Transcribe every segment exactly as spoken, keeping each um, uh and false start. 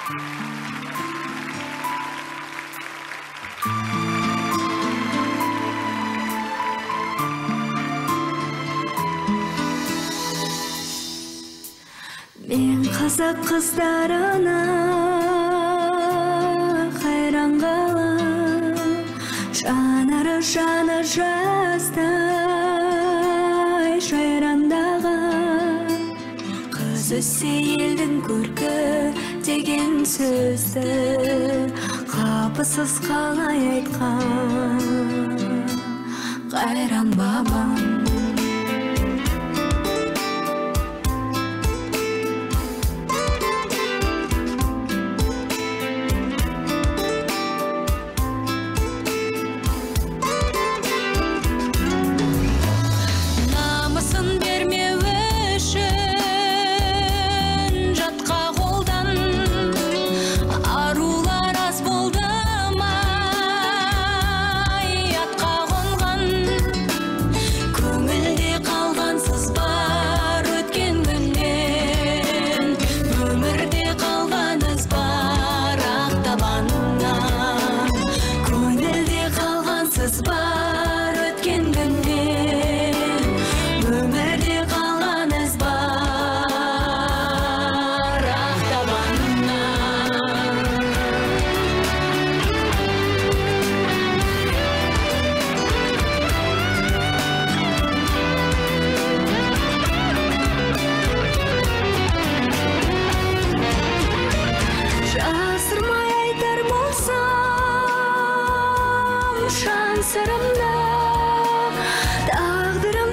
Мен қазақ қыздарына хайран қалам, жанары жаны жастай жайрандаған. Қыз өссе елдің көркі деген сөзді қапысыз қалай айтқан қайран бабам. Шан сырымда тағдырым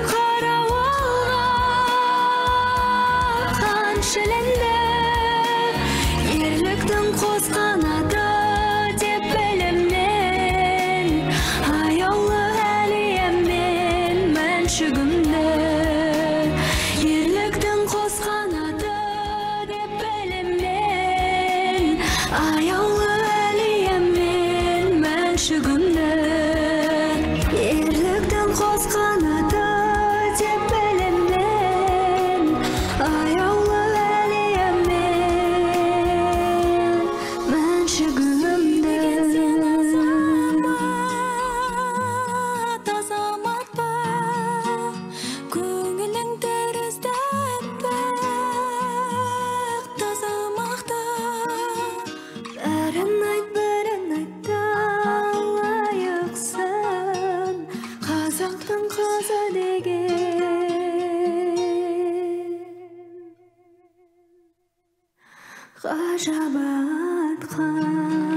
қарауылға қан шілінді, ерліктің қос қанаты деп біліммен, аяулы әлиеммен мәншігімді. Ерліктің қос қанаты деп біліммен, аяулы әлиеммен мәншігімді. Ерліктің қос қанаты деп біліммен, аяулы әлиеммен мәншігімді. Азамат па, көңілің тәрізді әппақ таза мақта. Бәрін айт, бәрін айт, лайықсың қазақтың қызы деген. Ғажап атқан